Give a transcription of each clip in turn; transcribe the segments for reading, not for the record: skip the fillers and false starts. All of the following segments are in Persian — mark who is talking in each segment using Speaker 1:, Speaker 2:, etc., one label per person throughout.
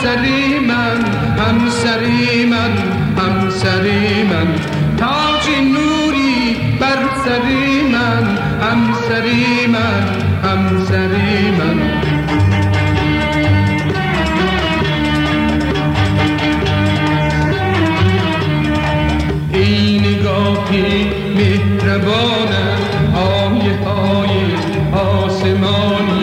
Speaker 1: همسری من، همسری من، همسری من، تاج نوری بر سری من، همسری من، همسری من. ای نگاهی مهربانم، آیه های آسمانی،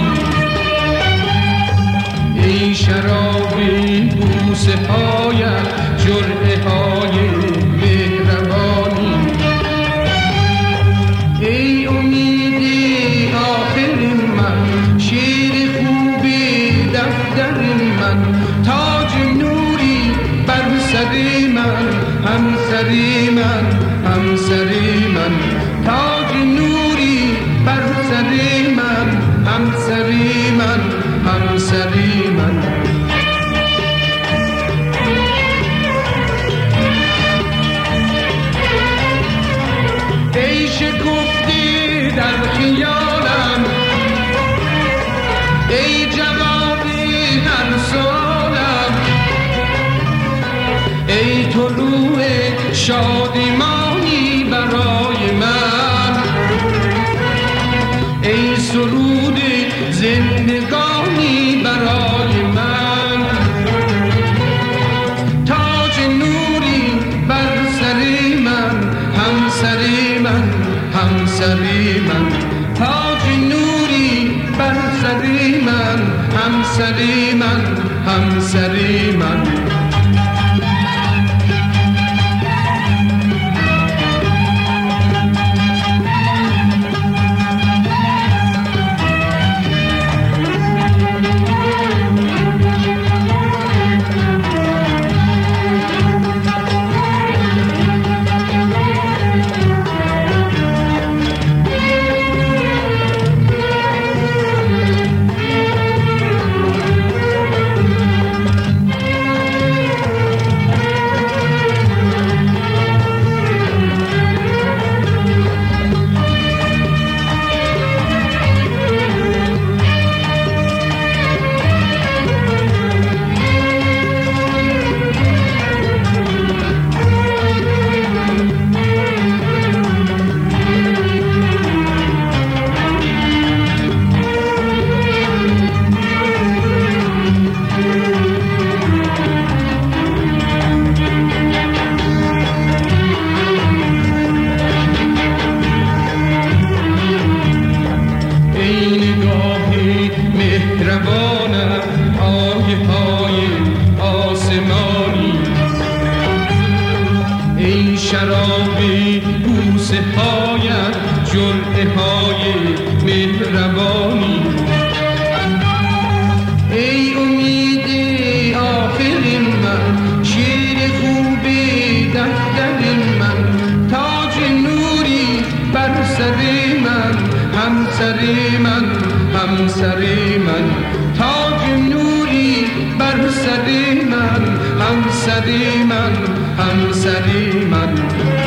Speaker 1: ای شرابی بوسه هایت، جرعه های مهربانی، ای امید آخر من، شعر خوب دفتر من، تاج نوری بر سر من، همسری من، همسری من، تاج نوری بر سر من، همسری من، همسری من. ای شکفتی در خیالم، ای جوابی هر سالم، ای طلوع شادمانی برای من، ای سرود زندگانی برای من، تاج نوری بر سر من، همسری من، همسری من، تاج نوری بر سر من، همسری من، همسری من. مهربانم، آیه های آسمانی، ای شرابی بوسه هایت، جرعه های مهربانی، ای امید آخر من، شعر خوب دفتر من، تاج نوری بر سر من، همسری من، همسری من، تاج نوری بر سر من، همسری من، همسری من.